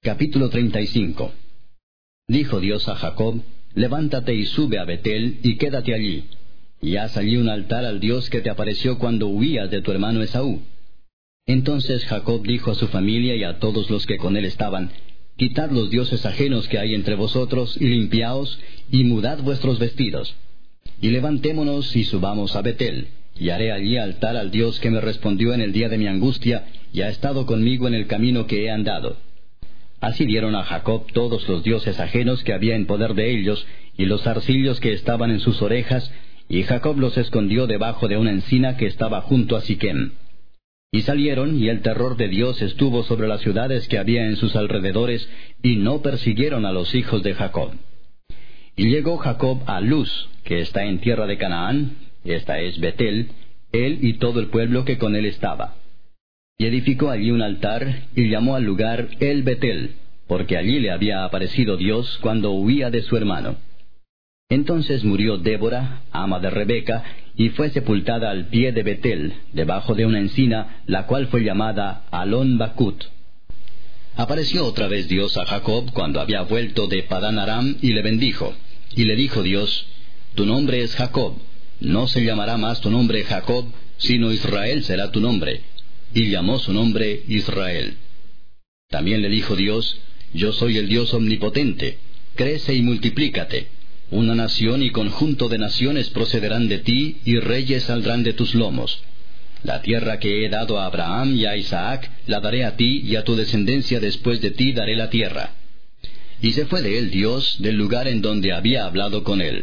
Capítulo 35. Dijo Dios a Jacob: Levántate y sube a Betel, y quédate allí, y haz allí un altar al Dios que te apareció cuando huías de tu hermano Esaú. Entonces Jacob dijo a su familia y a todos los que con él estaban: Quitad los dioses ajenos que hay entre vosotros, y limpiaos, y mudad vuestros vestidos. Y levantémonos y subamos a Betel, y haré allí altar al Dios que me respondió en el día de mi angustia, y ha estado conmigo en el camino que he andado. Así dieron a Jacob todos los dioses ajenos que había en poder de ellos, y los zarcillos que estaban en sus orejas, y Jacob los escondió debajo de una encina que estaba junto a Siquem. Y salieron, y el terror de Dios estuvo sobre las ciudades que había en sus alrededores, y no persiguieron a los hijos de Jacob. Y llegó Jacob a Luz, que está en tierra de Canaán, esta es Betel, él y todo el pueblo que con él estaba. Y edificó allí un altar, y llamó al lugar El Betel, porque allí le había aparecido Dios cuando huía de su hermano. Entonces murió Débora, ama de Rebeca, y fue sepultada al pie de Betel, debajo de una encina, la cual fue llamada Alon Bacut. Apareció otra vez Dios a Jacob cuando había vuelto de Padán Aram, y le bendijo. Y le dijo Dios: Tu nombre es Jacob, no se llamará más tu nombre Jacob, sino Israel será tu nombre. Y llamó su nombre Israel. También le dijo Dios: Yo soy el Dios omnipotente, crece y multiplícate. Una nación y conjunto de naciones procederán de ti, y reyes saldrán de tus lomos. La tierra que he dado a Abraham y a Isaac, la daré a ti, y a tu descendencia después de ti daré la tierra. Y se fue de él Dios del lugar en donde había hablado con él.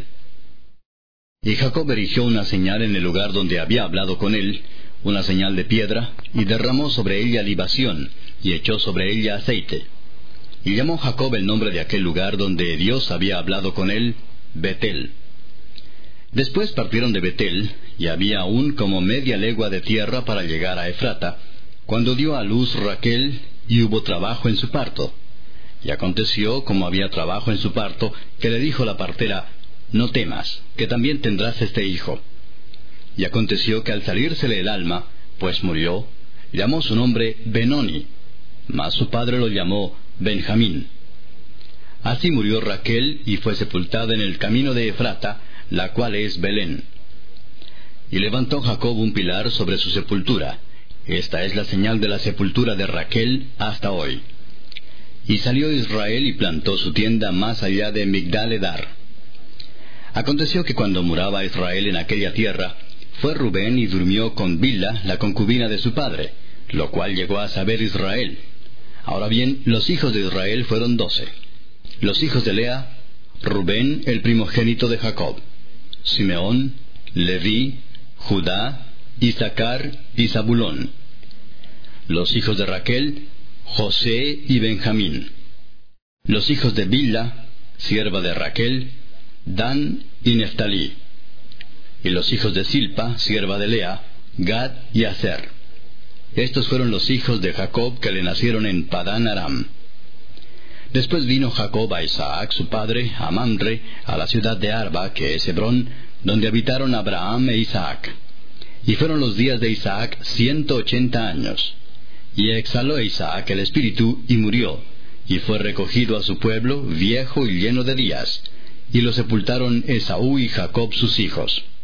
Y Jacob erigió una señal en el lugar donde había hablado con él, una señal de piedra, y derramó sobre ella libación, y echó sobre ella aceite. Y llamó Jacob el nombre de aquel lugar donde Dios había hablado con él, Betel. Después partieron de Betel, y había aún como media legua de tierra para llegar a Efrata, cuando dio a luz Raquel, y hubo trabajo en su parto. Y aconteció, como había trabajo en su parto, que le dijo la partera: No temas, que también tendrás este hijo. Y aconteció que al salírsele el alma, pues murió, llamó su nombre Benoni, mas su padre lo llamó Benjamín. Así murió Raquel, y fue sepultada en el camino de Efrata, la cual es Belén. Y levantó Jacob un pilar sobre su sepultura. Esta es la señal de la sepultura de Raquel hasta hoy. Y salió Israel y plantó su tienda más allá de Migdal-edar. Aconteció que cuando moraba Israel en aquella tierra, fue Rubén y durmió con Bilha, la concubina de su padre, lo cual llegó a saber Israel. Ahora bien, los hijos de Israel fueron 12. Los hijos de Lea: Rubén, el primogénito de Jacob; Simeón, Leví, Judá, Isaacar y Zabulón. Los hijos de Raquel: José y Benjamín. Los hijos de Bilha, sierva de Raquel: Dan y Neftalí. Y los hijos de Silpa, sierva de Lea: Gad y Aser. Estos fueron los hijos de Jacob que le nacieron en Padán Aram. Después vino Jacob a Isaac su padre, a Mamre, a la ciudad de Arba, que es Hebrón, donde habitaron Abraham e Isaac. Y fueron los días de Isaac 180 años. Y exhaló Isaac el espíritu, y murió, y fue recogido a su pueblo, viejo y lleno de días. Y lo sepultaron Esaú y Jacob sus hijos.